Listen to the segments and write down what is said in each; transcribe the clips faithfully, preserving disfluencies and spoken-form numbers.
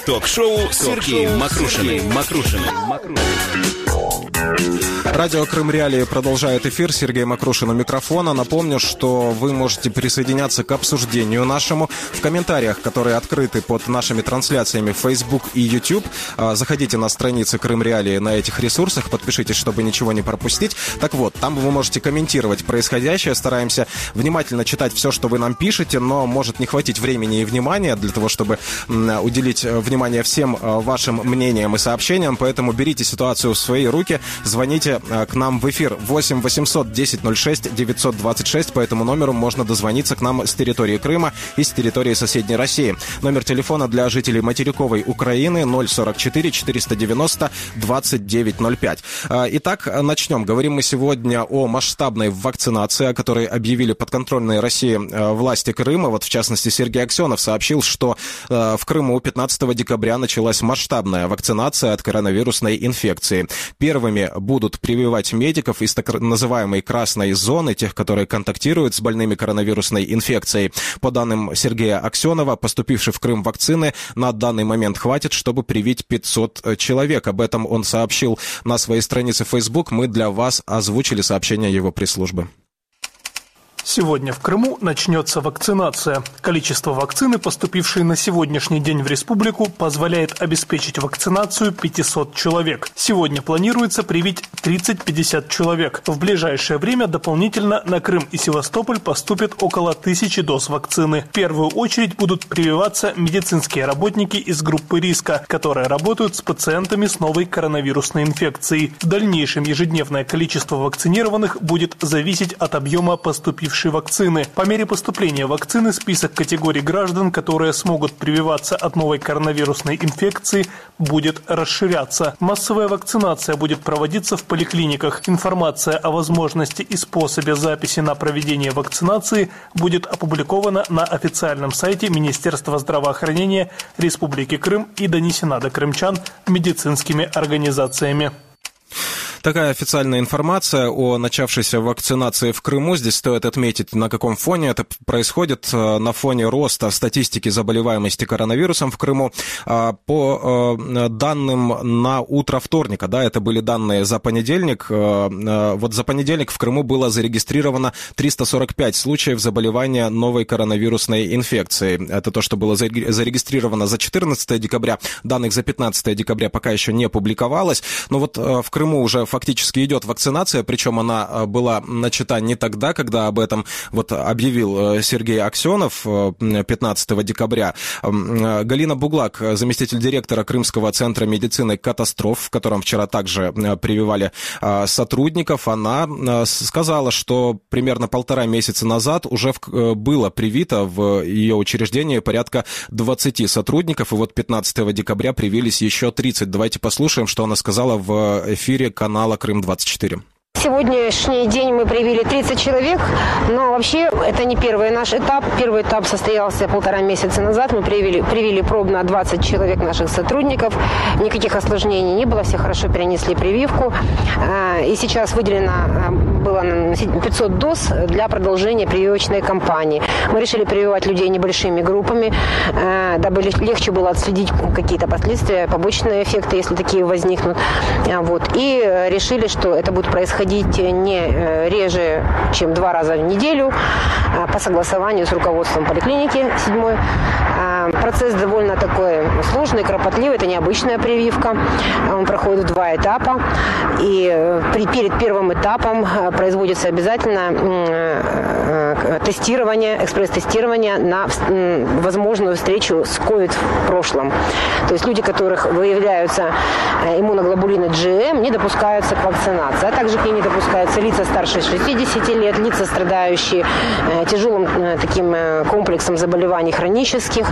Ток-шоу Сергеем Мокрушиным. Радио Крым Реалии продолжает эфир. Сергей Мокрушин у микрофона. Напомню, что вы можете присоединяться к обсуждению нашему в комментариях, которые открыты под нашими трансляциями в Facebook и YouTube. Заходите на страницы Крым Реалии на этих ресурсах, подпишитесь, чтобы ничего не пропустить. Так вот, там вы можете комментировать происходящее. Стараемся внимательно читать все, что вы нам пишете, но может не хватить времени и внимания для того, чтобы уделить внимание всем вашим мнениям и сообщениям. Поэтому берите ситуацию в свои руки, звоните к нам в эфир восемь восемьсот десять ноль шесть девятьсот двадцать шесть. По этому номеру можно дозвониться к нам с территории Крыма и с территории соседней России. Номер телефона для жителей материковой Украины ноль сорок четыре четыреста девяносто двадцать девять ноль пять. Итак, начнем. Говорим мы сегодня о масштабной вакцинации, о которой объявили подконтрольные России власти Крыма. Вот, в частности, Сергей Аксенов сообщил, что в Крыму пятнадцатого декабря началась масштабная вакцинация от коронавирусной инфекции. Первыми будут прививать медиков из так называемой красной зоны, тех, которые контактируют с больными коронавирусной инфекцией. По данным Сергея Аксенова, поступивших в Крым вакцины на данный момент хватит, чтобы привить пятьсот человек. Об этом он сообщил на своей странице в Facebook. Мы для вас озвучили сообщение его пресс-службы. Сегодня в Крыму начнется вакцинация. Количество вакцины, поступившей на сегодняшний день в республику, позволяет обеспечить вакцинацию пятисот человек. Сегодня планируется привить тридцать-пятьдесят человек. В ближайшее время дополнительно на Крым и Севастополь поступит около тысячи доз вакцины. В первую очередь будут прививаться медицинские работники из группы риска, которые работают с пациентами с новой коронавирусной инфекцией. В дальнейшем ежедневное количество вакцинированных будет зависеть от объема поступивших вакцины. По мере поступления вакцины список категорий граждан, которые смогут прививаться от новой коронавирусной инфекции, будет расширяться. Массовая вакцинация будет проводиться в поликлиниках. Информация о возможности и способе записи на проведение вакцинации будет опубликована на официальном сайте Министерства здравоохранения Республики Крым и донесена до крымчан медицинскими организациями. Такая официальная информация о начавшейся вакцинации в Крыму. Здесь стоит отметить, на каком фоне это происходит. На фоне роста статистики заболеваемости коронавирусом в Крыму. По данным на утро вторника, да, это были данные за понедельник. Вот за понедельник в Крыму было зарегистрировано триста сорок пять случаев заболевания новой коронавирусной инфекцией. Это то, что было зарегистрировано за четырнадцатое декабря. Данных за пятнадцатое декабря пока еще не публиковалось. Но вот в Крыму уже фактически идет вакцинация, причем она была начата не тогда, когда об этом вот объявил Сергей Аксенов пятнадцатого декабря. Галина Буглак, заместитель директора Крымского центра медицины катастроф, в котором вчера также прививали сотрудников, она сказала, что примерно полтора месяца назад уже было привито в ее учреждении порядка двадцати сотрудников, и вот пятнадцатого декабря привились еще тридцать. Давайте послушаем, что она сказала в эфире канала Крым двадцать четыре. Сегодняшний день мы привили тридцать человек, но вообще это не первый наш этап. Первый этап состоялся полтора месяца назад. Мы привили, привили пробно двадцать человек наших сотрудников. Никаких осложнений не было, все хорошо перенесли прививку. И сейчас выделено было пятьсот доз для продолжения прививочной кампании. Мы решили прививать людей небольшими группами, дабы легче было отследить какие-то последствия, побочные эффекты, если такие возникнут. Вот. И решили, что это будет происходить не реже, чем два раза в неделю по согласованию с руководством поликлиники седьмой. Процесс довольно такой сложный, кропотливый, это необычная прививка. Он проходит в два этапа. И при, перед первым этапом производится обязательно тестирование, экспресс-тестирование на возможную встречу с ковид в прошлом. То есть люди, у которых выявляются иммуноглобулины джи эм, не допускаются к вакцинации. А также к ней не допускаются лица старше шестидесяти лет, лица, страдающие тяжелым таким комплексом заболеваний хронических,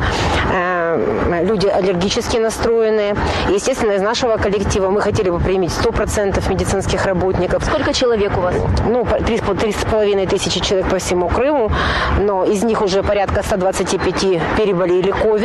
люди аллергически настроенные. Естественно, из нашего коллектива мы хотели бы применить сто процентов медицинских работников. Сколько человек у вас? Ну, три с половиной тысячи человек по всему Крыму, но из них уже порядка ста двадцати пяти переболели ковид.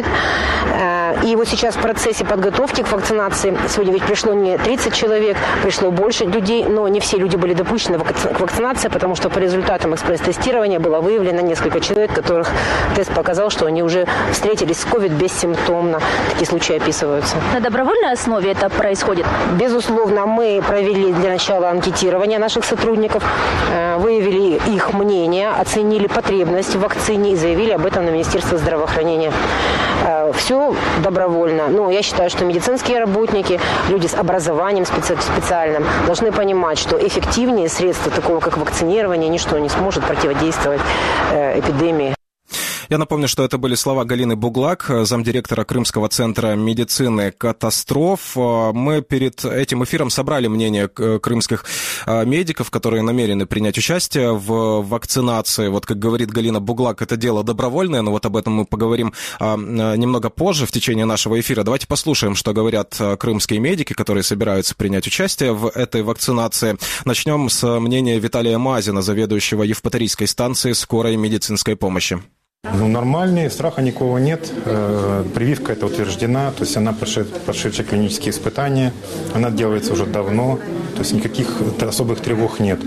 И вот сейчас в процессе подготовки к вакцинации, сегодня ведь пришло не тридцать человек, пришло больше людей, но не все люди были допущены к вакцинации, потому что по результатам экспресс-тестирования было выявлено несколько человек, которых тест показал, что они уже встретились с ковид бессимптомно. Такие случаи описываются. На добровольной основе это происходит? Безусловно, мы провели для начала анкетирование наших сотрудников, выявили их мнение, оценили потребность в вакцине и заявили об этом на Министерство здравоохранения. Все добровольно. Но я считаю, что медицинские работники, люди с образованием специальным, должны понимать, что эффективнее средства такого, как вакцинирование, ничто не сможет противодействовать эпидемии. Я напомню, что это были слова Галины Буглак, замдиректора Крымского центра медицины катастроф. Мы перед этим эфиром собрали мнение крымских медиков, которые намерены принять участие в вакцинации. Вот, как говорит Галина Буглак, это дело добровольное, но вот об этом мы поговорим немного позже в течение нашего эфира. Давайте послушаем, что говорят крымские медики, которые собираются принять участие в этой вакцинации. Начнем с мнения Виталия Мазина, заведующего Евпаторийской станции скорой медицинской помощи. Ну, нормальный, страха никакого нет. Прививка эта утверждена, то есть она прошедшая клинические испытания, она делается уже давно, то есть никаких особых тревог нет.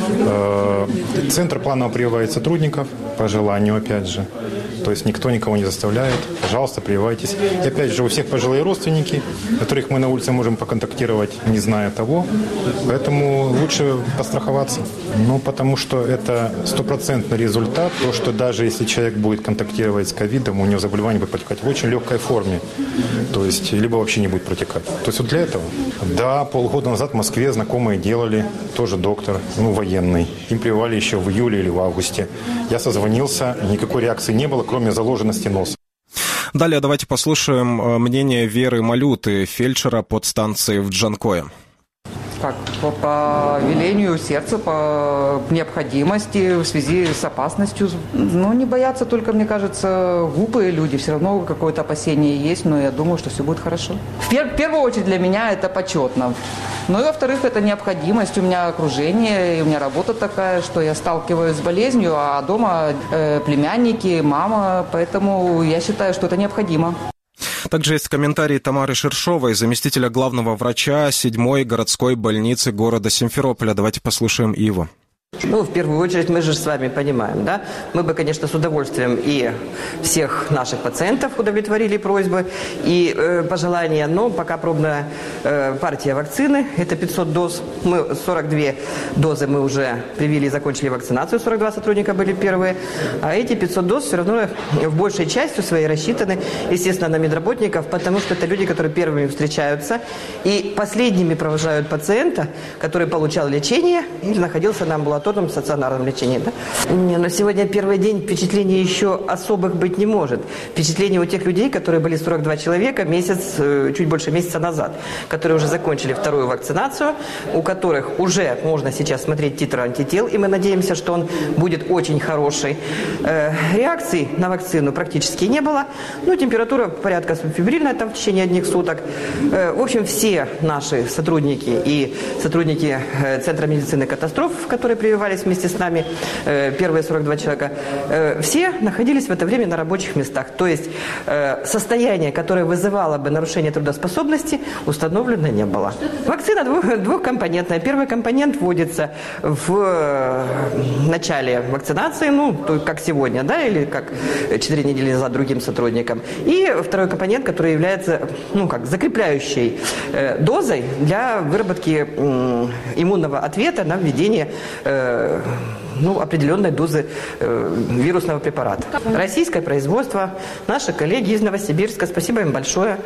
Центр планово прививает сотрудников по желанию, опять же. То есть никто никого не заставляет. Пожалуйста, прививайтесь. И опять же, у всех пожилые родственники, которых мы на улице можем поконтактировать, не зная того. Поэтому лучше постраховаться. Ну, потому что это стопроцентный результат. То, что даже если человек будет контактировать с ковидом, у него заболевание будет протекать в очень легкой форме. То есть, либо вообще не будет протекать. То есть, вот для этого. Да, полгода назад в Москве знакомые делали, тоже доктор, ну, военный. Им прививали еще в июле или в августе. Я созвонился, никакой реакции не было, кроме заложенности носа. Далее давайте послушаем мнение Веры Малюты, фельдшера подстанции в Джанкое. Как по, по велению сердца, по необходимости, в связи с опасностью. Ну, не боятся только, мне кажется, глупые люди. Все равно какое-то опасение есть, но я думаю, что все будет хорошо. В, пер- в первую очередь для меня это почетно. Ну и во-вторых, это необходимость. У меня окружение, и у меня работа такая, что я сталкиваюсь с болезнью, а дома э, племянники, мама. Поэтому я считаю, что это необходимо. Также есть комментарий Тамары Шершовой, заместителя главного врача седьмой городской больницы города Симферополя. Давайте послушаем его. Ну, в первую очередь, мы же с вами понимаем, да? Мы бы, конечно, с удовольствием и всех наших пациентов удовлетворили просьбы и э, пожелания, но пока пробная э, партия вакцины, это пятьсот доз, мы сорок две дозы мы уже привили и закончили вакцинацию, сорок два сотрудника были первые, а эти пятьсот доз все равно в большей частью своей рассчитаны, естественно, на медработников, потому что это люди, которые первыми встречаются и последними провожают пациента, который получал лечение или находился на амбулаторном стационарном лечении. Да? Не, но сегодня первый день впечатлений еще особых быть не может. Впечатление у тех людей, которые были сорок два человека месяц, чуть больше месяца назад, которые уже закончили вторую вакцинацию, у которых уже можно сейчас смотреть титр антител, и мы надеемся, что он будет очень хороший. Э, реакций на вакцину практически не было. Ну, температура порядка субфебрильная там в течение одних суток. Э, в общем, все наши сотрудники и сотрудники э, Центра медицины катастроф, которые прививались вместе с нами, э, первые сорок два человека, э, все находились в это время на рабочих местах. То есть э, состояние, которое вызывало бы нарушение трудоспособности, установлено не было. Вакцина двух, двухкомпонентная. Первый компонент вводится в начале вакцинации, ну, как сегодня, да, или как четыре недели назад другим сотрудникам. И второй компонент, который является, ну, как закрепляющей э, дозой для выработки э, иммунного ответа на введение э, ну, определенной дозы э, вирусного препарата. Российское производство, наши коллеги из Новосибирска, спасибо им большое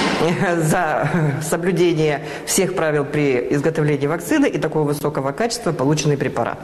за соблюдение всех правил при изготовлении вакцины и такого высокого качества полученный препарат.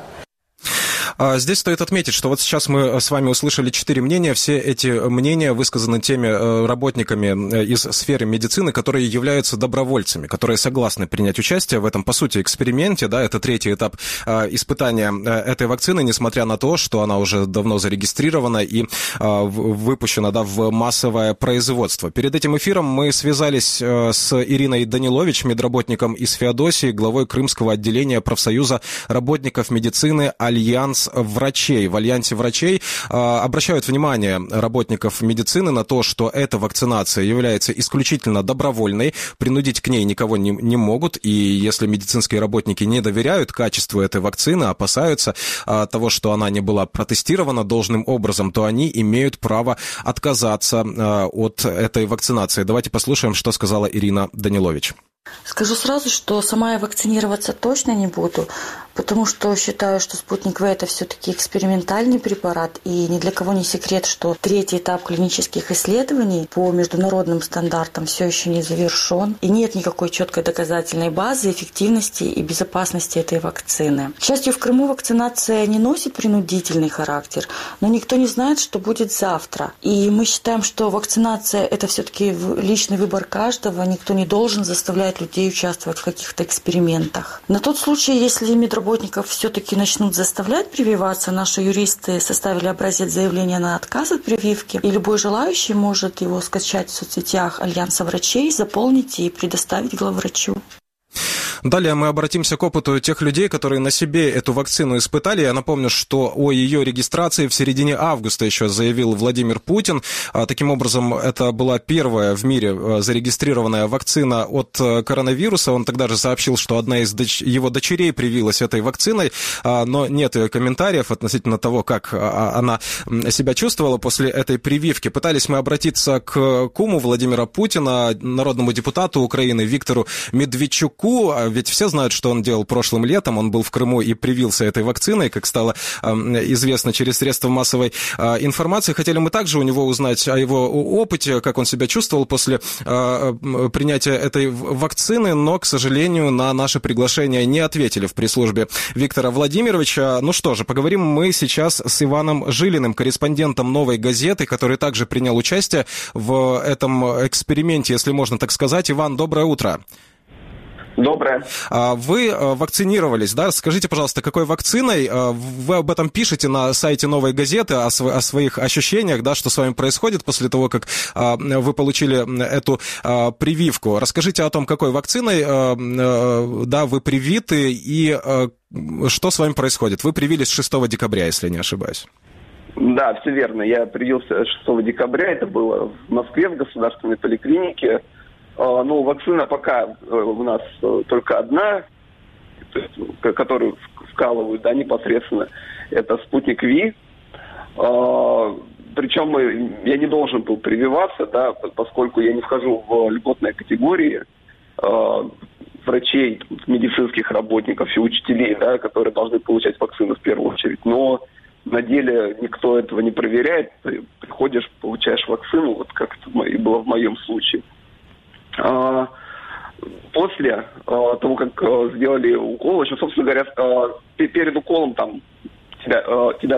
Здесь стоит отметить, что вот сейчас мы с вами услышали четыре мнения. Все эти мнения высказаны теми работниками из сферы медицины, которые являются добровольцами, которые согласны принять участие в этом, по сути, эксперименте. Да, это третий этап испытания этой вакцины, несмотря на то, что она уже давно зарегистрирована и выпущена, да, в массовое производство. Перед этим эфиром мы связались с Ириной Данилович, медработником из Феодосии, главой Крымского отделения профсоюза работников медицины «Альянс альянс врачей. В альянсе врачей обращают внимание работников медицины на то, что эта вакцинация является исключительно добровольной, принудить к ней никого не, не могут, и если медицинские работники не доверяют качеству этой вакцины, опасаются того, что она не была протестирована должным образом, то они имеют право отказаться от этой вакцинации. Давайте послушаем, что сказала Ирина Данилович. Скажу сразу, что сама я вакцинироваться точно не буду, потому что считаю, что «Спутник В» – это все-таки экспериментальный препарат, и ни для кого не секрет, что третий этап клинических исследований по международным стандартам все еще не завершен, и нет никакой четкой доказательной базы эффективности и безопасности этой вакцины. К счастью, в Крыму вакцинация не носит принудительный характер, но никто не знает, что будет завтра. И мы считаем, что вакцинация – это все-таки личный выбор каждого, никто не должен заставлять людей участвовать в каких-то экспериментах. На тот случай, если медработников все-таки начнут заставлять прививаться, наши юристы составили образец заявления на отказ от прививки, и любой желающий может его скачать в соцсетях Альянса врачей, заполнить и предоставить главврачу. Далее мы обратимся к опыту тех людей, которые на себе эту вакцину испытали. Я напомню, что о ее регистрации в середине августа еще заявил Владимир Путин. Таким образом, это была первая в мире зарегистрированная вакцина от коронавируса. Он тогда же сообщил, что одна из доч- его дочерей привилась этой вакциной, но нет комментариев относительно того, как она себя чувствовала после этой прививки. Пытались мы обратиться к куму Владимира Путина, народному депутату Украины Виктору Медведчуку. Ведь все знают, что он делал прошлым летом. Он был в Крыму и привился этой вакциной, как стало э, известно через средства массовой э, информации. Хотели мы также у него узнать о его опыте, как он себя чувствовал после э, принятия этой вакцины, но, к сожалению, на наше приглашение не ответили в пресс-службе Виктора Владимировича. Ну что же, поговорим мы сейчас с Иваном Жилиным, корреспондентом «Новой газеты», который также принял участие в этом эксперименте, если можно так сказать. Иван, доброе утро. Доброе. Вы вакцинировались, да? Скажите, пожалуйста, какой вакциной? Вы об этом пишете на сайте «Новой газеты», о, св- о своих ощущениях, да, что с вами происходит после того, как вы получили эту прививку. Расскажите о том, какой вакциной, да, вы привиты и что с вами происходит. Вы привились шестого декабря, если не ошибаюсь. Да, все верно. Я привился шестого декабря. Это было в Москве, в государственной поликлинике. Ну, вакцина пока у нас только одна, то есть, которую вкалывают, да, непосредственно. Это «Спутник Ви». Причем мы, я не должен был прививаться, да, поскольку я не вхожу в льготные категории врачей, медицинских работников и учителей, да, которые должны получать вакцину в первую очередь. Но на деле никто этого не проверяет. Ты приходишь, получаешь вакцину, вот как это и было в моем случае. После того, как сделали укол, в общем, собственно говоря, перед уколом там тебя, тебя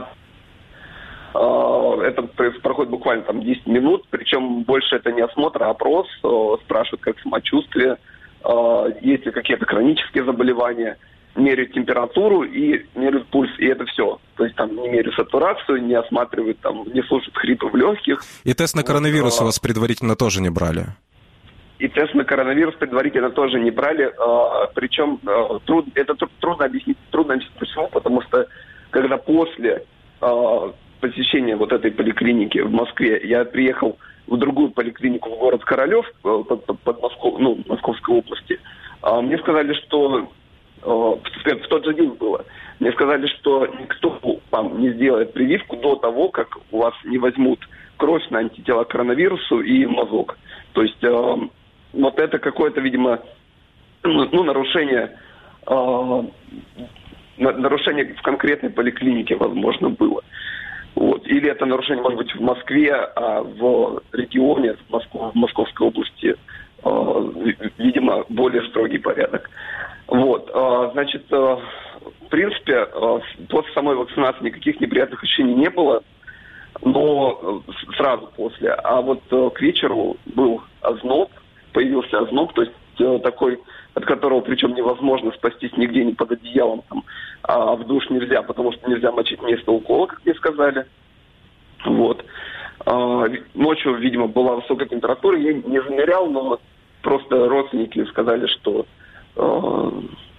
это проходит буквально там десять минут, причем больше это не осмотр, а опрос, спрашивают, как самочувствие, есть ли какие-то хронические заболевания, меряют температуру и меряют пульс, и это все. То есть там не меряют сатурацию, не осматривают, там, не слушают хрипы в легких. И тест на коронавирус у вас предварительно тоже не брали? И тест на коронавирус предварительно тоже не брали. А, причем а, труд, это трудно объяснить, трудно объяснить почему, потому что когда после а, посещения вот этой поликлиники в Москве я приехал в другую поликлинику в город Королев, под, под, под Москов, ну, Московской области, а, мне сказали, что а, в, в тот же день было, мне сказали, что никто вам не сделает прививку до того, как у вас не возьмут кровь на антитела к коронавирусу и мазок. То есть а, вот это какое-то, видимо, ну, нарушение, э, нарушение в конкретной поликлинике, возможно, было. Вот. Или это нарушение, может быть, в Москве, а в регионе, в, Москве, в Московской области, э, видимо, более строгий порядок. Вот. Э, значит, э, в принципе, э, после самой вакцинации никаких неприятных ощущений не было, но э, сразу после. А вот э, к вечеру был озноб, появился озноб, то есть э, такой, от которого причем невозможно спастись нигде, ни под одеялом, там, а в душ нельзя, потому что нельзя мочить место укола, как мне сказали. Вот. Э, ночью, видимо, была высокая температура, я не замерял, но просто родственники сказали, что э,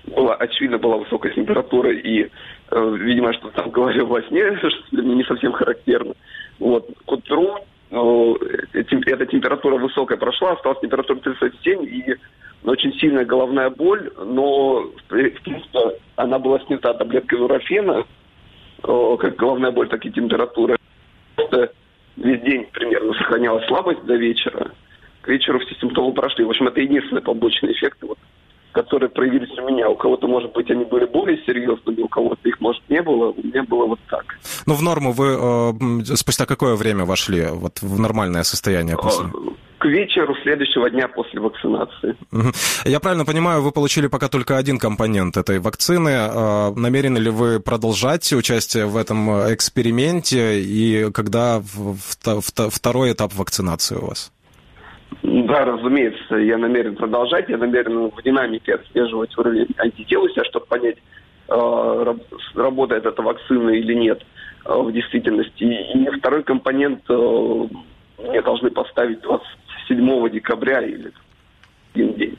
была, очевидно, была высокая температура, и, э, видимо, что там говорил во сне, что для меня не совсем характерно. Вот. К утру э, эта температура высокая прошла, осталась температура тридцать семь, и очень сильная головная боль, но, в принципе, она была снята таблеткой нурофена, э, как головная боль, так и температура. Просто весь день примерно сохранялась слабость до вечера. К вечеру все симптомы прошли. В общем, это единственные побочные эффекты, вот, которые проявились у меня. У кого-то, может быть, они были более серьезными, у кого-то их, может, не было. У меня было вот так. Ну, в норму вы э, спустя какое время вошли вот, в нормальное состояние? После... К вечеру следующего дня после вакцинации. Угу. Я правильно понимаю, вы получили пока только один компонент этой вакцины. Э, намерены ли вы продолжать участие в этом эксперименте? И когда в, в, в, второй этап вакцинации у вас? Да, разумеется, я намерен продолжать, я намерен в динамике отслеживать уровень антител у себя, чтобы понять, э, работает эта вакцина или нет э, в действительности. И второй компонент э, мне должны поставить двадцать седьмого декабря или один день.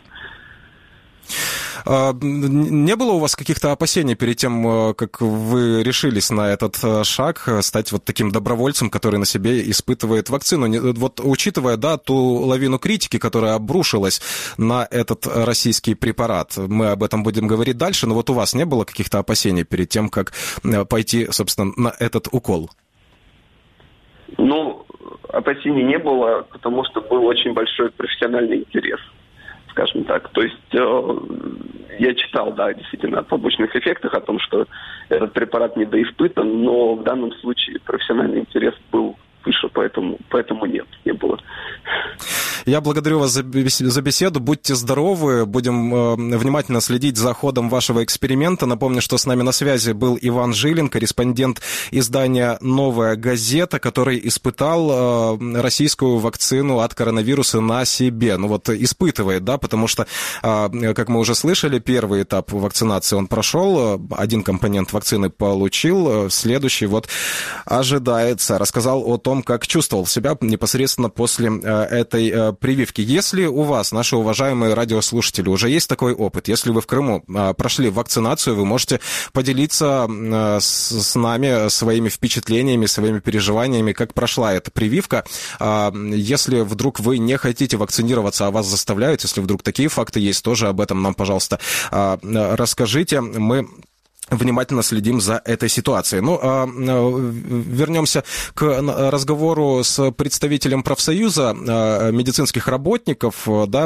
Не было у вас каких-то опасений перед тем, как вы решились на этот шаг, стать вот таким добровольцем, который на себе испытывает вакцину? Вот учитывая, да, ту лавину критики, которая обрушилась на этот российский препарат, мы об этом будем говорить дальше, но вот у вас не было каких-то опасений перед тем, как пойти, собственно, на этот укол? Ну, опасений не было, потому что был очень большой профессиональный интерес, скажем так. То есть э, я читал, да, действительно, о побочных эффектах, о том, что этот препарат недоиспытан, но в данном случае профессиональный интерес был выше, поэтому, поэтому нет, не было. Я благодарю вас за беседу. Будьте здоровы. Будем э, внимательно следить за ходом вашего эксперимента. Напомню, что с нами на связи был Иван Жилин, корреспондент издания «Новая газета», который испытал э, российскую вакцину от коронавируса на себе. Ну вот испытывает, да, потому что, э, как мы уже слышали, первый этап вакцинации он прошел, один компонент вакцины получил, следующий вот ожидается. Рассказал о том, как чувствовал себя непосредственно после э, этой э, прививки. Если у вас, наши уважаемые радиослушатели, уже есть такой опыт, если вы в Крыму э, прошли вакцинацию, вы можете поделиться э, с, с нами своими впечатлениями, своими переживаниями, как прошла эта прививка. Э, если вдруг вы не хотите вакцинироваться, а вас заставляют, если вдруг такие факты есть, тоже об этом нам, пожалуйста, э, расскажите. Мы внимательно следим за этой ситуацией. Ну, а вернемся к разговору с представителем профсоюза медицинских работников, да,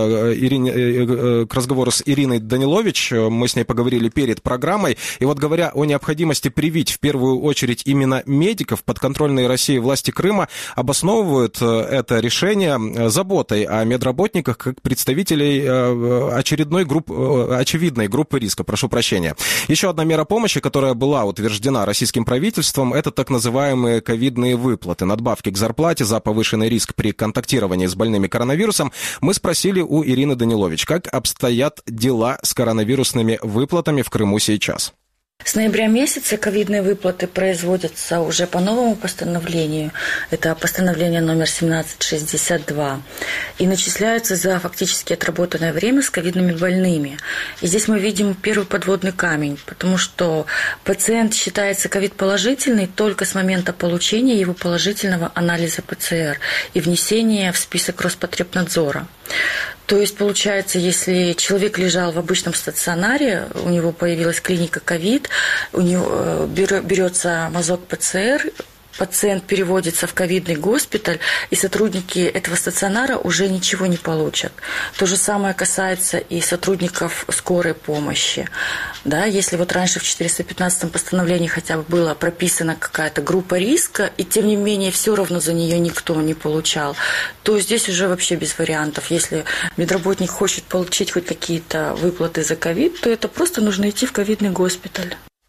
Ирине, к разговору с Ириной Данилович. Мы с ней поговорили перед программой. И вот говоря о необходимости привить в первую очередь именно медиков, подконтрольные России власти Крыма обосновывают это решение заботой о медработниках как представителей очередной группы, очевидной группы риска. Прошу прощения. Еще одна мера помощи, которая была утверждена российским правительством, это так называемые ковидные выплаты, надбавки к зарплате за повышенный риск при контактировании с больными коронавирусом. Мы спросили у Ирины Данилович, как обстоят дела с коронавирусными выплатами в Крыму сейчас. С ноября месяца ковидные выплаты производятся уже по новому постановлению. Это постановление номер семнадцать шестьдесят два. И начисляются за фактически отработанное время с ковидными больными. И здесь мы видим первый подводный камень, потому что пациент считается ковид-положительный только с момента получения его положительного анализа ПЦР и внесения в список Роспотребнадзора. То есть, получается, если человек лежал в обычном стационаре, у него появилась клиника ковид, у него берется мазок ПЦР, пациент переводится в ковидный госпиталь, и сотрудники этого стационара уже ничего не получат. То же самое касается и сотрудников скорой помощи. Да, если вот раньше в четыреста пятнадцатом постановлении хотя бы была прописана какая-то группа риска, и тем не менее все равно за нее никто не получал, то здесь уже вообще без вариантов. Если медработник хочет получить хоть какие-то выплаты за ковид, то это просто нужно идти в ковидный госпиталь.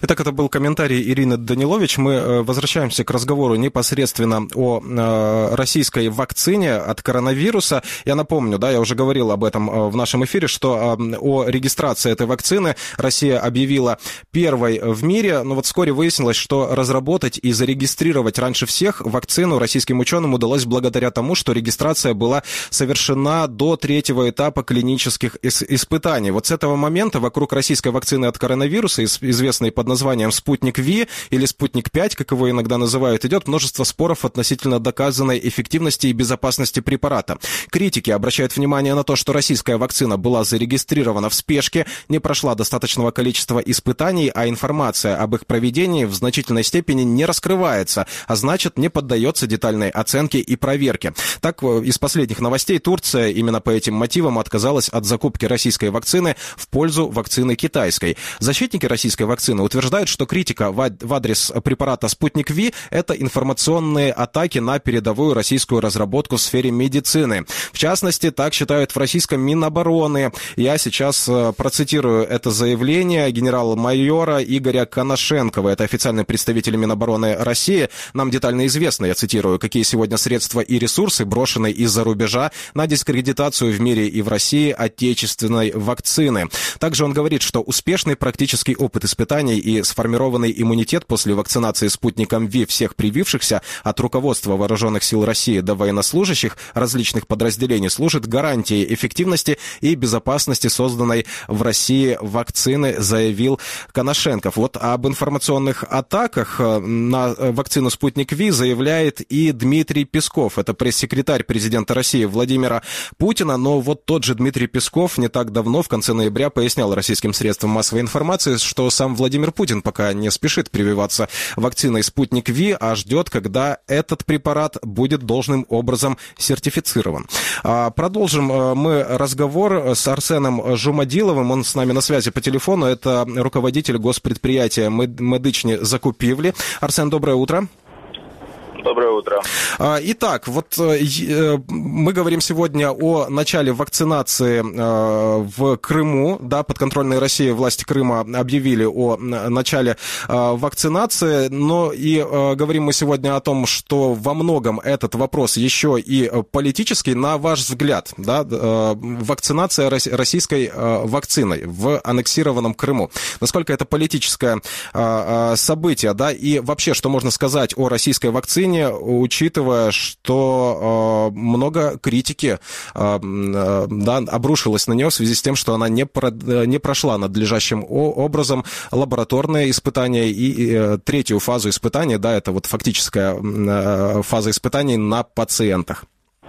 Итак, это был комментарий Ирины Данилович. Мы возвращаемся к разговору непосредственно о российской вакцине от коронавируса. Я напомню, да, я уже говорил об этом в нашем эфире, что о регистрации этой вакцины Россия объявила первой в мире, но вот вскоре выяснилось, что разработать и зарегистрировать раньше всех вакцину российским ученым удалось благодаря тому, что регистрация была совершена до третьего этапа клинических испытаний. Вот с этого момента вокруг российской вакцины от коронавируса, известной под названием «Спутник Ви» или «Спутник пять», как его иногда называют, идет множество споров относительно доказанной эффективности и безопасности препарата. Критики обращают внимание на то, что российская вакцина была зарегистрирована в спешке, не прошла достаточного количества испытаний, а информация об их проведении в значительной степени не раскрывается, а значит, не поддается детальной оценке и проверке. Так, из последних новостей Турция именно по этим мотивам отказалась от закупки российской вакцины в пользу вакцины китайской. Защитники российской вакцины утверждают, что критика в адрес препарата «Спутник Ви» — это информационные атаки на передовую российскую разработку в сфере медицины. В частности, так считают в российском Минобороны. Я сейчас процитирую это заявление генерал-майора Игоря Коношенкова. Это официальный представитель Минобороны России. Нам детально известно, я цитирую, какие сегодня средства и ресурсы брошены из-за рубежа на дискредитацию в мире и в России отечественной вакцины. Также он говорит, что успешный практический опыт испытаний и сформированный иммунитет после вакцинации спутником Ви всех привившихся от руководства Вооруженных сил России до военнослужащих различных подразделений служит гарантией эффективности и безопасности созданной в России вакцины, заявил Коношенков. Вот об информационных атаках на вакцину «Спутник Ви» заявляет и Дмитрий Песков. Это пресс-секретарь президента России Владимира Путина. Но вот тот же Дмитрий Песков не так давно, в конце ноября, пояснял российским средствам массовой информации, что сам Владимир Путин пока не спешит прививаться вакциной «Спутник Ви», а ждет, когда этот препарат будет должным образом сертифицирован. Продолжим мы разговор с Арсеном Жумадиловым. Он с нами на связи по телефону. Это руководитель госпредприятия «Медичні закупівлі». Арсен, доброе утро. Доброе утро. Итак, вот мы говорим сегодня о начале вакцинации в Крыму. Да, подконтрольные России власти Крыма объявили о начале вакцинации, но и говорим мы сегодня о том, что во многом этот вопрос еще и политический. На ваш взгляд, да, вакцинация российской вакциной в аннексированном Крыму, насколько это политическое событие, да, и вообще, что можно сказать о российской вакцине, учитывая, что э, много критики э, да, обрушилось на нее в связи с тем, что она не, про, не прошла надлежащим образом лабораторные испытания и, и э, третью фазу испытаний, да, это вот фактическая э, фаза испытаний на пациентах.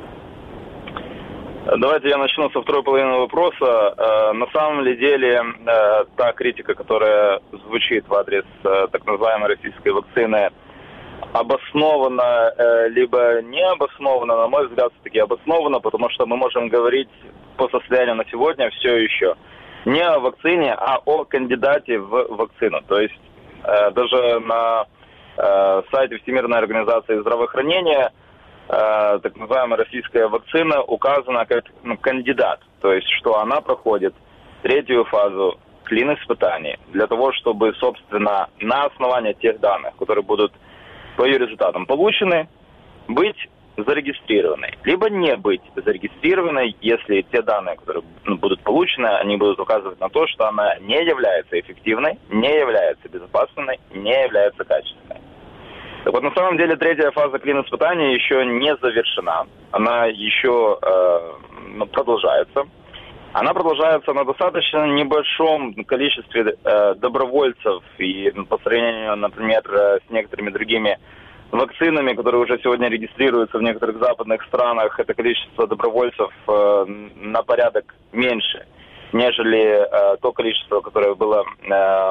Давайте я начну со второй половины вопроса. Э, на самом ли деле э, та критика, которая звучит в адрес э, так называемой российской вакцины, обоснованно, э, либо не обоснованно, на мой взгляд, все-таки обоснованно, потому что мы можем говорить по состоянию на сегодня все еще не о вакцине, а о кандидате в вакцину. То есть э, даже на э, сайте Всемирной организации здравоохранения э, так называемая российская вакцина указана как ну, кандидат. То есть что она проходит третью фазу клин-испытаний для того, чтобы, собственно, на основании тех данных, которые будут по ее результатам получены, быть зарегистрированной, либо не быть зарегистрированной, если те данные, которые ну, будут получены, они будут указывать на то, что она не является эффективной, не является безопасной, не является качественной. Так вот, на самом деле, третья фаза клин-испытаний еще не завершена, она еще э, ну, продолжается. Она продолжается на достаточно небольшом количестве э, добровольцев и ну, по сравнению, например, с некоторыми другими вакцинами, которые уже сегодня регистрируются в некоторых западных странах, это количество добровольцев э, на порядок меньше, нежели э, то количество, которое было э,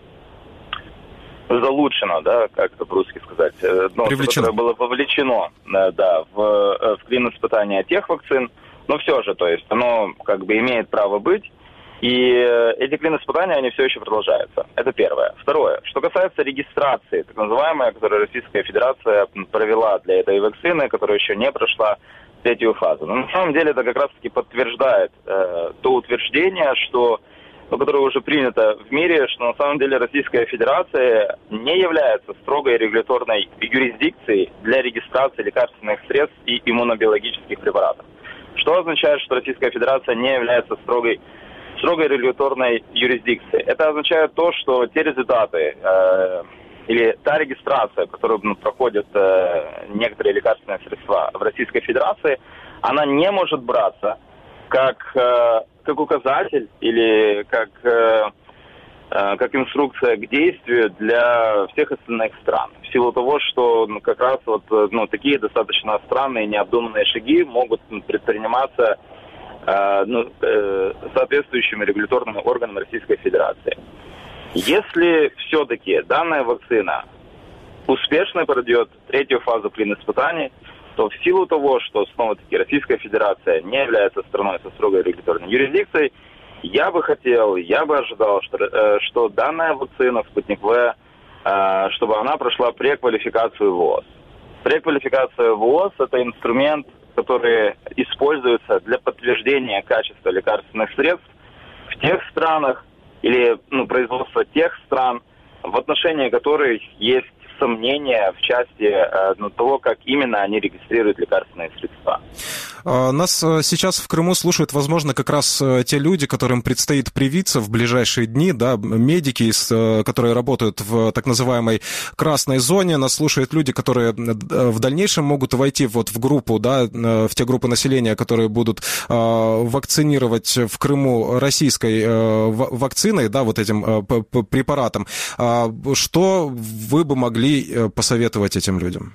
залучено, да, как это по-русски сказать, э, ну, которое было вовлечено э, да, в, э, в клин-испытания тех вакцин. Но все же, то есть оно как бы имеет право быть, и эти клин-испытания, они все еще продолжаются. Это первое. Второе. Что касается регистрации, так называемой, которую Российская Федерация провела для этой вакцины, которая еще не прошла третью фазу. Но на самом деле это как раз-таки подтверждает э, то утверждение, что но которое уже принято в мире, что на самом деле Российская Федерация не является строгой регуляторной юрисдикцией для регистрации лекарственных средств и иммунобиологических препаратов. Что означает, что Российская Федерация не является строгой, строгой регуляторной юрисдикцией? Это означает то, что те результаты э, или та регистрация, которую ну, проходят э, некоторые лекарственные средства в Российской Федерации, она не может браться как, э, как указатель или как, э, э, как инструкция к действию для всех остальных стран. В силу того, что ну, как раз вот, ну, такие достаточно странные необдуманные шаги могут ну, предприниматься э, ну, э, соответствующими регуляторными органами Российской Федерации. Если все-таки данная вакцина успешно пройдет третью фазу клин-испытаний, то в силу того, что снова-таки Российская Федерация не является страной со строгой регуляторной юрисдикцией, я бы хотел, я бы ожидал, что, э, что данная вакцина «Спутник В», э, чтобы она прошла преквалификацию ВООЗ. Преквалификация ВООЗ – это инструмент, который используется для подтверждения качества лекарственных средств в тех странах, или ну, производство тех стран, в отношении которых есть сомнения в части э, ну, того, как именно они регистрируют лекарственные средства. Нас сейчас в Крыму слушают, возможно, как раз те люди, которым предстоит привиться в ближайшие дни, да, медики, которые работают в так называемой красной зоне. Нас слушают люди, которые в дальнейшем могут войти вот в группу, да, в те группы населения, которые будут вакцинировать в Крыму российской вакциной, да, вот этим препаратом. Что вы бы могли посоветовать этим людям?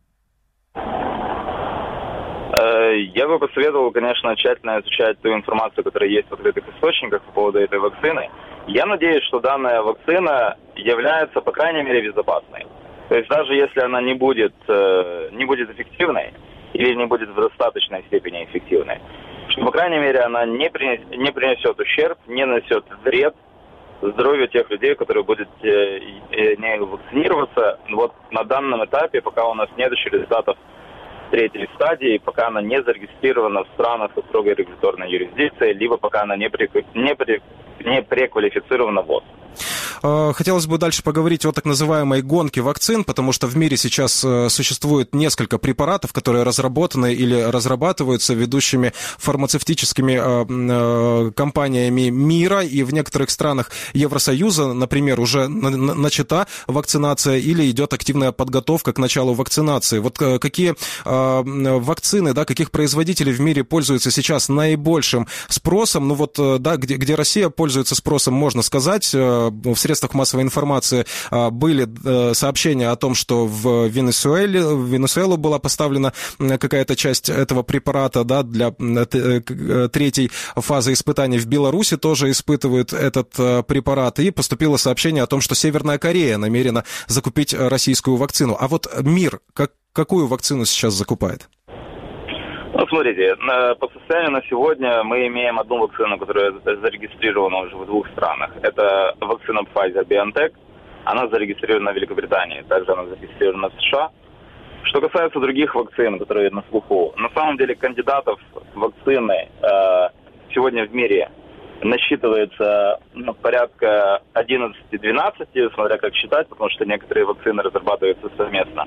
Я бы посоветовал, конечно, тщательно изучать ту информацию, которая есть в открытых источниках по поводу этой вакцины. Я надеюсь, что данная вакцина является, по крайней мере, безопасной. То есть даже если она не будет, не будет эффективной или не будет в достаточной степени эффективной, что, по крайней мере, она не принесет, не принесет ущерб, не нанесет вред здоровью тех людей, которые будут не вакцинироваться. Вот на данном этапе, пока у нас нет еще результатов третьей стадии, пока она не зарегистрирована в странах со строгой регуляторной юрисдикцией, либо пока она не, при, не, при, не преквалифицирована в ВОЗ. Хотелось бы дальше поговорить о так называемой гонке вакцин, потому что в мире сейчас существует несколько препаратов, которые разработаны или разрабатываются ведущими фармацевтическими компаниями мира, и в некоторых странах Евросоюза, например, уже начата вакцинация или идет активная подготовка к началу вакцинации. Вот какие вакцины, да, каких производителей в мире пользуются сейчас наибольшим спросом? Ну вот, да, где, где Россия пользуется спросом, можно сказать. В средствах массовой информации были сообщения о том, что в Венесуэле, в Венесуэлу была поставлена какая-то часть этого препарата, да, для третьей фазы испытаний. В Беларуси тоже испытывают этот препарат. И поступило сообщение о том, что Северная Корея намерена закупить российскую вакцину. А вот мир, как, какую вакцину сейчас закупает? Ну, смотрите, по состоянию на сегодня мы имеем одну вакцину, которая зарегистрирована уже в двух странах. Это вакцина Pfizer-BioNTech. Она зарегистрирована в Великобритании, также она зарегистрирована в США. Что касается других вакцин, которые на слуху, на самом деле кандидатов в вакцины э, сегодня в мире насчитывается ну, порядка одиннадцать-двенадцать, смотря как считать, потому что некоторые вакцины разрабатываются совместно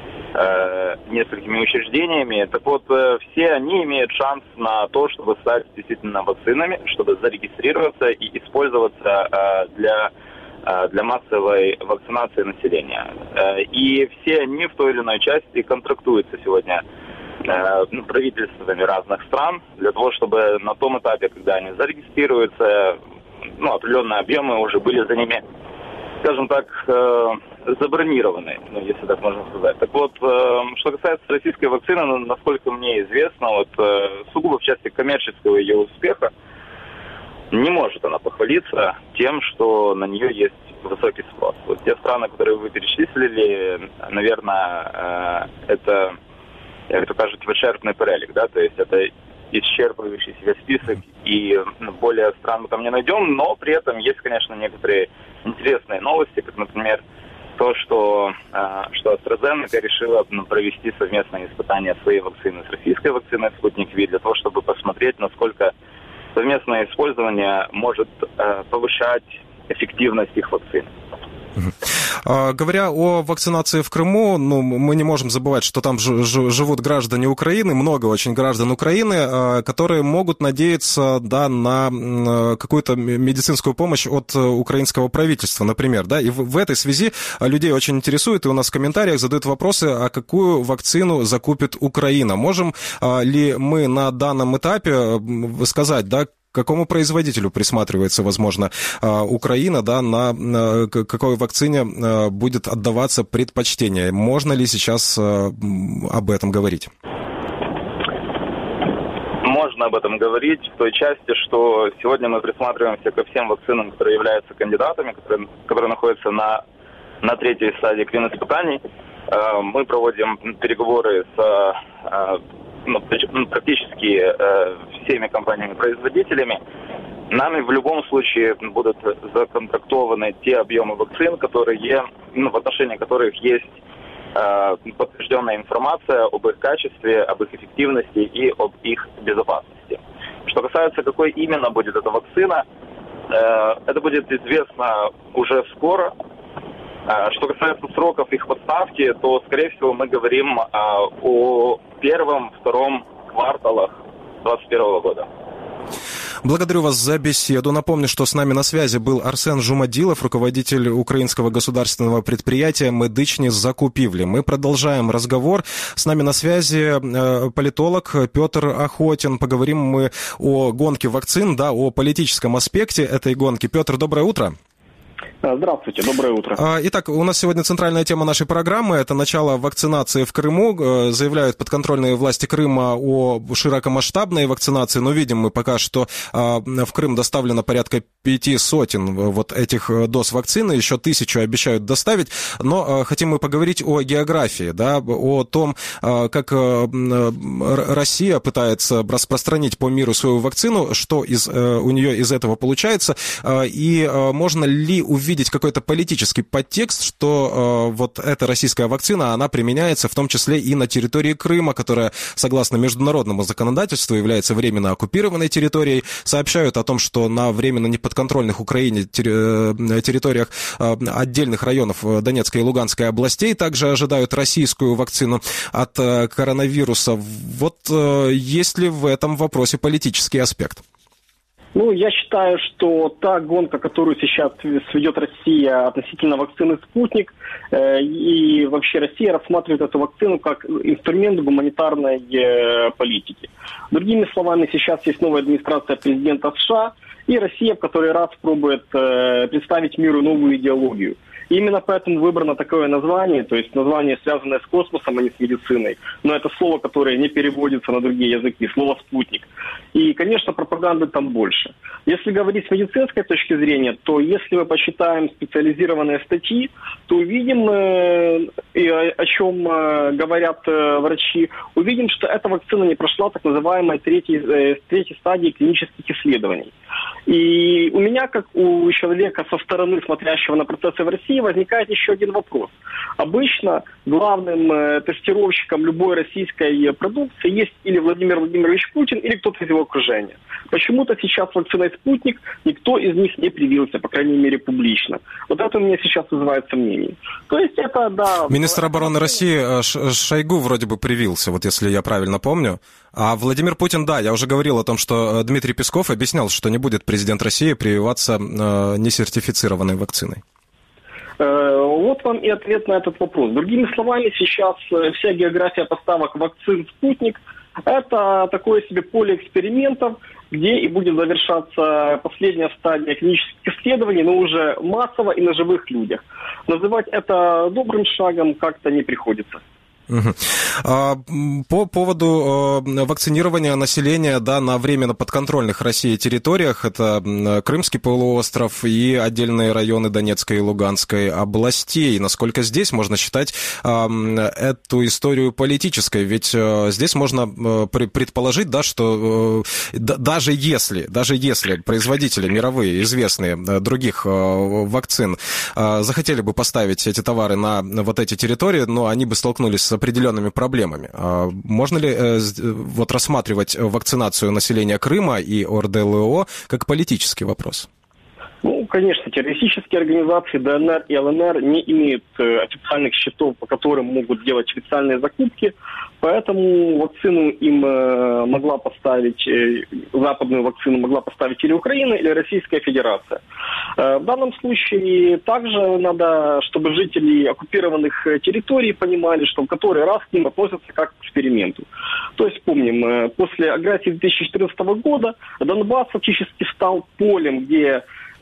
несколькими учреждениями. Так вот, все они имеют шанс на то, чтобы стать действительно вакцинами, чтобы зарегистрироваться и использоваться для, для массовой вакцинации населения. И все они в той или иной части контрактуются сегодня правительствами разных стран для того, чтобы на том этапе, когда они зарегистрируются, ну, определенные объемы уже были за ними, скажем так, э, забронированы, ну, если так можно сказать. Так вот, э, что касается российской вакцины, насколько мне известно, вот э, сугубо в части коммерческого ее успеха, не может она похвалиться тем, что на нее есть высокий спрос. Вот те страны, которые вы перечислили, наверное, э, это, это кажется, вычерпный перелик, да, то есть это исчерпывающий себя список, и более стран мы там не найдем, но при этом есть, конечно, некоторые интересные новости, как, например, то, что, что AstraZeneca решила провести совместные испытания своей вакцины с российской вакциной «Спутник Ви» для того, чтобы посмотреть, насколько совместное использование может э, повышать эффективность их вакцин. Говоря о вакцинации в Крыму, ну, мы не можем забывать, что там живут граждане Украины, много очень граждан Украины, которые могут надеяться, да, на какую-то медицинскую помощь от украинского правительства, например. Да? И в, в этой связи людей очень интересует, и у нас в комментариях задают вопросы, а какую вакцину закупит Украина. Можем ли мы на данном этапе сказать, да, к какому производителю присматривается, возможно, Украина, да, на какой вакцине будет отдаваться предпочтение? Можно ли сейчас об этом говорить? Можно об этом говорить в той части, что сегодня мы присматриваемся ко всем вакцинам, которые являются кандидатами, которые, которые находятся на, на третьей стадии клин-испытаний. Мы проводим переговоры с ну, практически э, всеми компаниями-производителями. Нами в любом случае будут законтрактованы те объемы вакцин, которые, ну, в отношении которых есть э, подтвержденная информация об их качестве, об их эффективности и об их безопасности. Что касается, какой именно будет эта вакцина, э, это будет известно уже скоро. Что касается сроков их поставки, то, скорее всего, мы говорим а, о первом, втором кварталах двадцать первого года. Благодарю вас за беседу. Напомню, что с нами на связи был Арсен Жумадилов, руководитель украинского государственного предприятия «Медичні закупівлі». Мы продолжаем разговор. С нами на связи политолог Петр Охотин. Поговорим мы о гонке вакцин, да, о политическом аспекте этой гонки. Петр, доброе утро. Здравствуйте, доброе утро. Итак, у нас сегодня центральная тема нашей программы – это начало вакцинации в Крыму. Заявляют подконтрольные власти Крыма о широкомасштабной вакцинации, но видим мы пока, что в Крым доставлено порядка пяти сотен вот этих доз вакцины, еще тысячу обещают доставить. Но хотим мы поговорить о географии, да, о том, как Россия пытается распространить по миру свою вакцину, что из, у нее из этого получается, и можно ли увидеть видеть какой-то политический подтекст, что э, вот эта российская вакцина, она применяется в том числе и на территории Крыма, которая, согласно международному законодательству, является временно оккупированной территорией. Сообщают о том, что на временно неподконтрольных Украине территориях э, отдельных районов Донецкой и Луганской областей также ожидают российскую вакцину от э, коронавируса. Вот э, есть ли в этом вопросе политический аспект? Ну, я считаю, что та гонка, которую сейчас сведет Россия относительно вакцины «Спутник», э, и вообще Россия рассматривает эту вакцину как инструмент гуманитарной э, политики. Другими словами, сейчас есть новая администрация президента США, и Россия в который раз пробует э, представить миру новую идеологию. И именно поэтому выбрано такое название, то есть название, связанное с космосом, а не с медициной. Но это слово, которое не переводится на другие языки, слово «спутник». И, конечно, пропаганды там больше. Если говорить с медицинской точки зрения, то если мы посчитаем специализированные статьи, то увидим, э, и о, о чем э, говорят э, врачи, увидим, что эта вакцина не прошла так называемой третьей, э, третьей стадии клинических исследований. И у меня, как у человека со стороны, смотрящего на процессы в России, возникает еще один вопрос. Обычно главным э, тестировщиком любой российской продукции есть или Владимир Владимирович Путин, или кто-то из его окружения. Почему-то сейчас вакциной «Спутник» никто из них не привился, по крайней мере, публично. Вот это у меня сейчас вызывает сомнения. То есть это, да... Министр обороны России Шойгу вроде бы привился, вот если я правильно помню. А Владимир Путин, да, я уже говорил о том, что Дмитрий Песков объяснял, что не будет президент России прививаться э, несертифицированной вакциной. Вот вам и ответ на этот вопрос. Другими словами, сейчас вся география поставок вакцин «Спутник» – это такое себе поле экспериментов, где и будет завершаться последняя стадия клинических исследований, но уже массово и на живых людях. Называть это добрым шагом как-то не приходится. По поводу вакцинирования населения, да, на временно подконтрольных России территориях, это Крымский полуостров и отдельные районы Донецкой и Луганской областей. Насколько здесь можно считать эту историю политической? Ведь здесь можно предположить, да, что даже если, даже если производители мировые, известные других вакцин, захотели бы поставить эти товары на вот эти территории, но они бы столкнулись с определенными проблемами. Можно ли вот рассматривать вакцинацию населения Крыма и ОРДЛО как политический вопрос? Ну, конечно, террористические организации ДНР и ЛНР не имеют э, официальных счетов, по которым могут делать официальные закупки, поэтому вакцину им э, могла поставить, э, западную вакцину могла поставить или Украина, или Российская Федерация. Э, в данном случае также надо, чтобы жители оккупированных территорий понимали, что в который раз к ним относятся как к эксперименту. То есть, помним, э, после агрессии две тысячи четырнадцатого года Донбасс фактически стал полем, где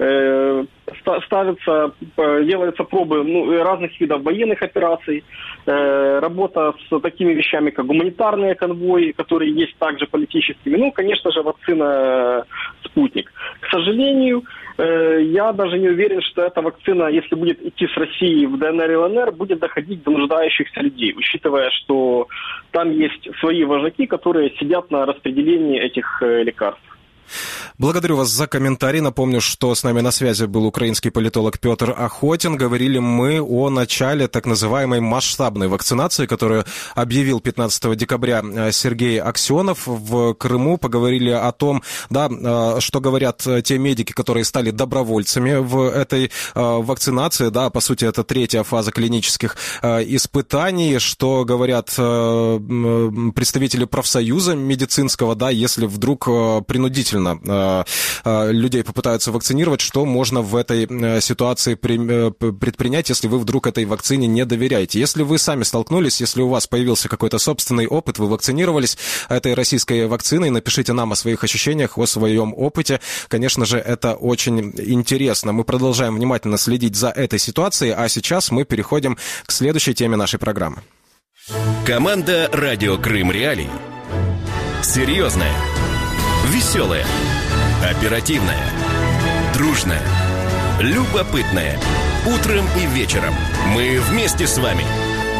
ставятся, делаются пробы ну, разных видов военных операций, э, работа с такими вещами, как гуманитарные конвои, которые есть также политическими, ну, конечно же, вакцина «Спутник». К сожалению, э, я даже не уверен, что эта вакцина, если будет идти с России в ДНР и ЛНР, будет доходить до нуждающихся людей, учитывая, что там есть свои вожаки, которые сидят на распределении этих э, лекарств. Благодарю вас за комментарий. Напомню, что с нами на связи был украинский политолог Петр Охотин. Говорили мы о начале так называемой масштабной вакцинации, которую объявил пятнадцатого декабря Сергей Аксенов в Крыму. Поговорили о том, да, что говорят те медики, которые стали добровольцами в этой вакцинации. Да, по сути, это третья фаза клинических испытаний. Что говорят представители профсоюза медицинского, да, если вдруг принудительно людей попытаются вакцинировать, что можно в этой ситуации предпринять, если вы вдруг этой вакцине не доверяете. Если вы сами столкнулись, если у вас появился какой-то собственный опыт, вы вакцинировались этой российской вакциной, напишите нам о своих ощущениях, о своем опыте. Конечно же, это очень интересно. Мы продолжаем внимательно следить за этой ситуацией, а сейчас мы переходим к следующей теме нашей программы. Команда «Радио Крым Реалии». Серьезная, веселая, оперативная, дружная, любопытная. Утром и вечером мы вместе с вами.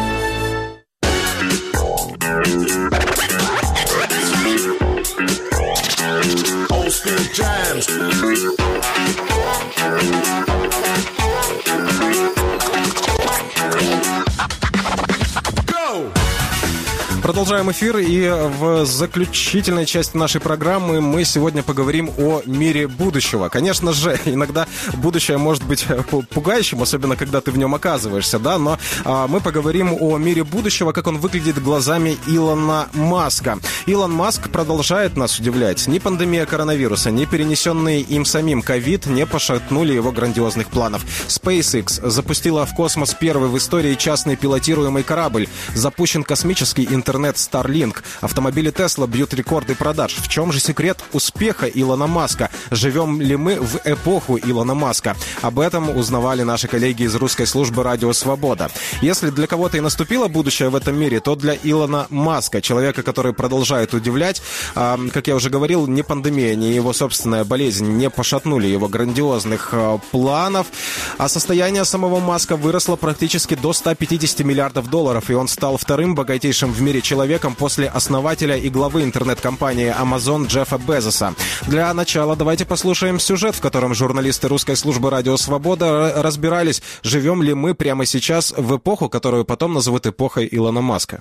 Продолжаем эфир, и в заключительной части нашей программы мы сегодня поговорим о мире будущего. Конечно же, иногда будущее может быть пугающим, особенно когда ты в нем оказываешься, да, но а, мы поговорим о мире будущего, как он выглядит глазами Илона Маска. Илон Маск продолжает нас удивлять. Ни пандемия коронавируса, ни перенесенный им самим ковид не пошатнули его грандиозных планов. SpaceX запустила в космос первый в истории частный пилотируемый корабль. Запущен космический интернет Starlink. Автомобили Tesla бьют рекорды продаж. В чем же секрет успеха Илона Маска? Живем ли мы в эпоху Илона Маска? Об этом узнавали наши коллеги из русской службы «Радио Свобода». Если для кого-то и наступило будущее в этом мире, то для Илона Маска, человека, который продолжает удивлять. А, как я уже говорил, ни пандемия, ни его собственная болезнь не пошатнули его грандиозных а, планов. А состояние самого Маска выросло практически до ста пятидесяти миллиардов долларов, и он стал вторым богатейшим в мире человеком после основателя и главы интернет-компании Amazon Джеффа Безоса. Для начала давайте послушаем сюжет, в котором журналисты русской службы «Радио Свобода» разбирались, живем ли мы прямо сейчас в эпоху, которую потом назовут эпохой Илона Маска.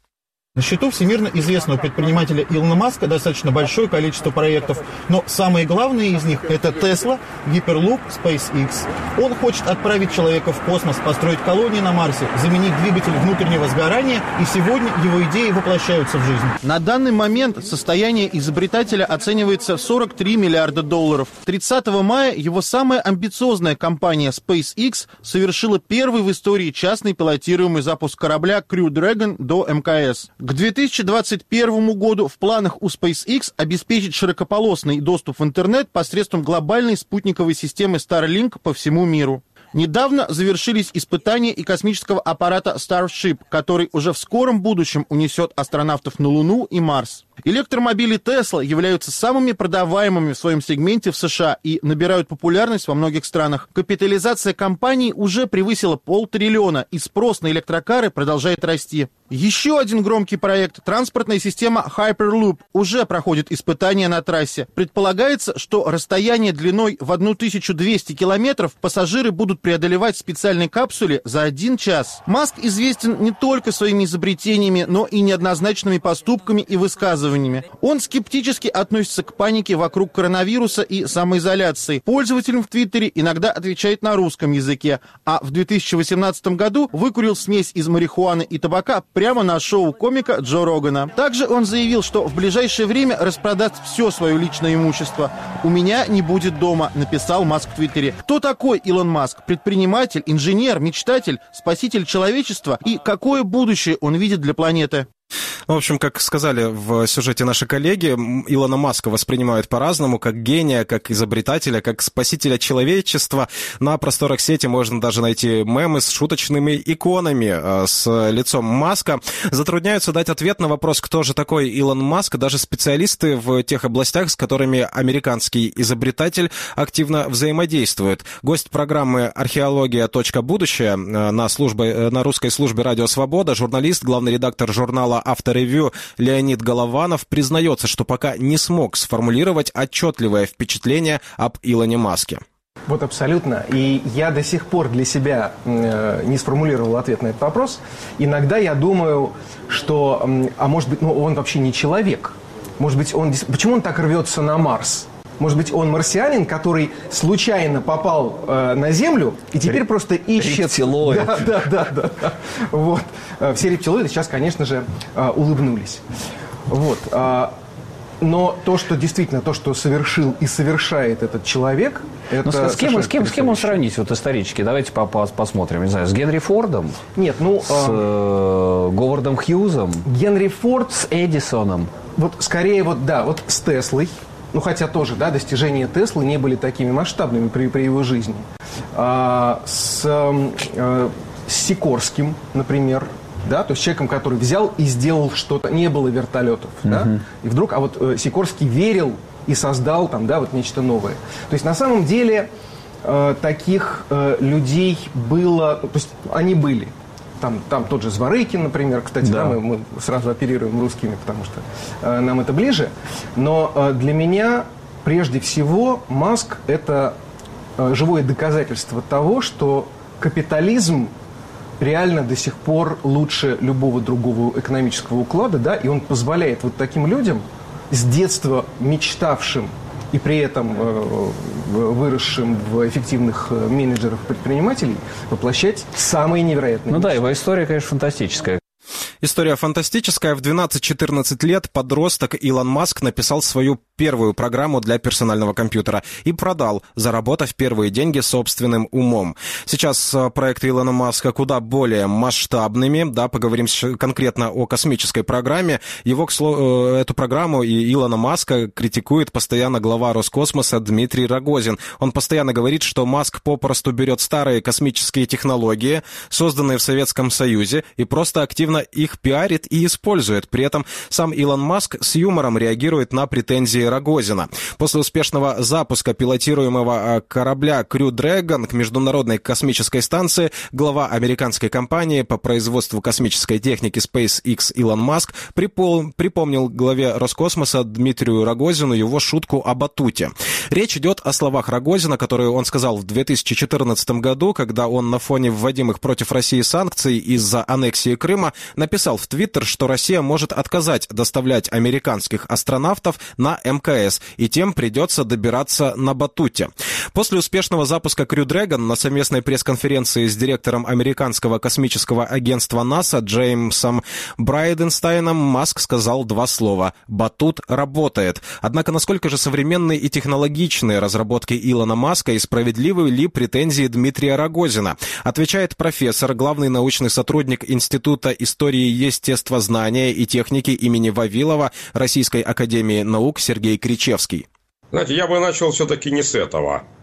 На счету всемирно известного предпринимателя Илона Маска достаточно большое количество проектов, но самые главные из них – это Tesla, Hyperloop, SpaceX. Он хочет отправить человека в космос, построить колонии на Марсе, заменить двигатель внутреннего сгорания, и сегодня его идеи воплощаются в жизнь. На данный момент состояние изобретателя оценивается в сорок три миллиарда долларов. тридцатого мая его самая амбициозная компания SpaceX совершила первый в истории частный пилотируемый запуск корабля Crew Dragon до эм ка эс. К две тысячи двадцать первому году в планах у SpaceX обеспечить широкополосный доступ в интернет посредством глобальной спутниковой системы Starlink по всему миру. Недавно завершились испытания и космического аппарата Starship, который уже в скором будущем унесет астронавтов на Луну и Марс. Электромобили Tesla являются самыми продаваемыми в своем сегменте в США и набирают популярность во многих странах. Капитализация компании уже превысила полтриллиона, и спрос на электрокары продолжает расти. Еще один громкий проект – транспортная система Hyperloop уже проходит испытания на трассе. Предполагается, что расстояние длиной в тысячу двести километров пассажиры будут преодолевать в специальной капсуле за один час. Маск известен не только своими изобретениями, но и неоднозначными поступками и высказываниями. Он скептически относится к панике вокруг коронавируса и самоизоляции. Пользователям в Твиттере иногда отвечает на русском языке, а в две тысячи восемнадцатом году выкурил смесь из марихуаны и табака прямо на шоу комика Джо Рогана. Также он заявил, что в ближайшее время распродаст все свое личное имущество. «У меня не будет дома», написал Маск в Твиттере. Кто такой Илон Маск? Предприниматель, инженер, мечтатель, спаситель человечества? И какое будущее он видит для планеты? В общем, как сказали в сюжете наши коллеги, Илона Маска воспринимают по-разному, как гения, как изобретателя, как спасителя человечества. На просторах сети можно даже найти мемы с шуточными иконами с лицом Маска. Затрудняются дать ответ на вопрос, кто же такой Илон Маск, даже специалисты в тех областях, с которыми американский изобретатель активно взаимодействует. Гость программы «Археология. Будущее» на, службе, на русской службе «Радио Свобода», журналист, главный редактор журнала «Авторевью» Леонид Голованов признается, что пока не смог сформулировать отчетливое впечатление об Илоне Маске. Вот абсолютно. И я до сих пор для себя э, не сформулировал ответ на этот вопрос. Иногда я думаю, что, э, а может быть, ну, он вообще не человек. Может быть, он... Почему он так рвется на Марс? Может быть, он марсианин, который случайно попал э, на Землю и теперь Ре- просто ищет... Рептилоид. Да, да, да, да, да. Вот. Все рептилоиды сейчас, конечно же, э, улыбнулись. Вот. Но то, что действительно, то, что совершил и совершает этот человек, это... Ну, с, кем, с, кем, с кем он сравнить, вот исторически? Давайте посмотрим, не знаю, с Генри Фордом? Нет, ну... С э, Говардом Хьюзом? Генри Форд... С Эдисоном? Вот скорее вот, да, вот с Теслой. Ну, хотя тоже, да, достижения Теслы не были такими масштабными при, при его жизни. А, с, а, с Сикорским, например, да, то есть человеком, который взял и сделал что-то, не было вертолетов, uh-huh. да, и вдруг, а вот э, Сикорский верил и создал там, да, вот нечто новое. То есть на самом деле э, таких э, людей было, то есть они были. Там, там тот же Зворыкин, например, кстати, да. Да, мы, мы сразу оперируем русскими, потому что э, нам это ближе. Но э, для меня, прежде всего, Маск – это э, живое доказательство того, что капитализм реально до сих пор лучше любого другого экономического уклада, да, и он позволяет вот таким людям, с детства мечтавшим и при этом э, выросшим в эффективных менеджеров и предпринимателей, воплощать самые невероятные Ну мечты. Да, его история, конечно, фантастическая. История фантастическая. В двенадцать-четырнадцать лет подросток Илон Маск написал свою первую программу для персонального компьютера и продал, заработав первые деньги собственным умом. Сейчас проекты Илона Маска куда более масштабными. Да, поговорим конкретно о космической программе. Его, к слову, эту программу и Илона Маска критикует постоянно глава Роскосмоса Дмитрий Рогозин. Он постоянно говорит, что Маск попросту берет старые космические технологии, созданные в Советском Союзе, и просто активно их пиарит и использует. При этом сам Илон Маск с юмором реагирует на претензии Рогозина. После успешного запуска пилотируемого корабля Crew Dragon к Международной космической станции глава американской компании по производству космической техники SpaceX Илон Маск припол... припомнил главе Роскосмоса Дмитрию Рогозину его шутку о батуте. Речь идет о словах Рогозина, которые он сказал в две тысячи четырнадцатом году, когда он на фоне вводимых против России санкций из-за аннексии Крыма написал в Твиттер, что Россия может отказать доставлять американских астронавтов на эм ка эс, и тем придется добираться на батуте. После успешного запуска Crew Dragon на совместной пресс-конференции с директором американского космического агентства НАСА Джеймсом Брайденстайном Маск сказал два слова: «Батут работает». Однако насколько же современные и технологичные разработки Илона Маска и справедливы ли претензии Дмитрия Рогозина? Отвечает профессор, главный научный сотрудник Института истории естествознания и техники имени Вавилова Российской академии наук Сергей Кричевский. Знаете, я бы начал все-таки не с этого.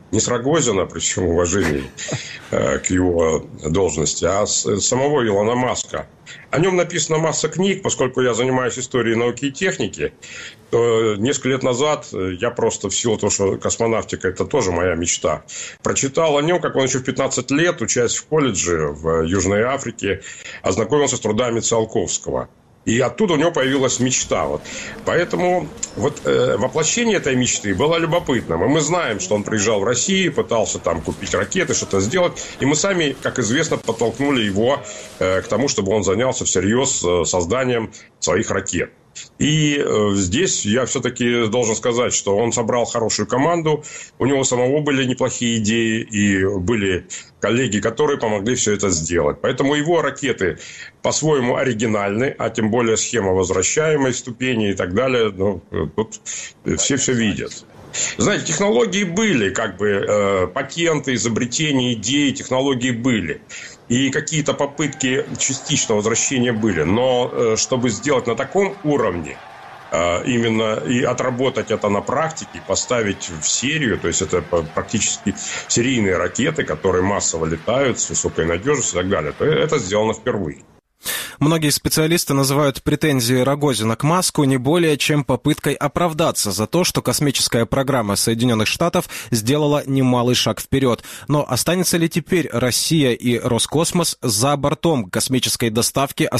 Не с Рогозина, причем уважение э, к его должности, а с самого Илона Маска. О нем написана масса книг, поскольку я занимаюсь историей науки и техники. То несколько лет назад я просто в силу того, что космонавтика – это тоже моя мечта, прочитал о нем, как он еще в пятнадцать лет, учась в колледже в Южной Африке, ознакомился с трудами Циолковского. И оттуда у него появилась мечта. Вот. Поэтому вот, э, воплощение этой мечты было любопытным. И мы знаем, что он приезжал в Россию, пытался там купить ракеты, что-то сделать. И мы сами, как известно, подтолкнули его э, к тому, чтобы он занялся всерьез э, созданием своих ракет. И э, здесь я все-таки должен сказать, что он собрал хорошую команду. У него самого были неплохие идеи. И были коллеги, которые помогли все это сделать. Поэтому его ракеты по-своему оригинальны. А тем более схема возвращаемой ступени и так далее. Ну, тут все все видят. Знаете, технологии были, как бы э, патенты, изобретения, идеи, технологии были. И какие-то попытки частичного возвращения были. Но э, чтобы сделать на таком уровне, э, именно и отработать это на практике, поставить в серию, то есть это практически серийные ракеты, которые массово летают с высокой надежностью и так далее, то это сделано впервые. Многие специалисты называют претензии Рогозина к Маску не более чем попыткой оправдаться за то, что космическая программа Соединенных Штатов сделала немалый шаг вперед. Но останется ли теперь Россия и Роскосмос за бортом космической доставки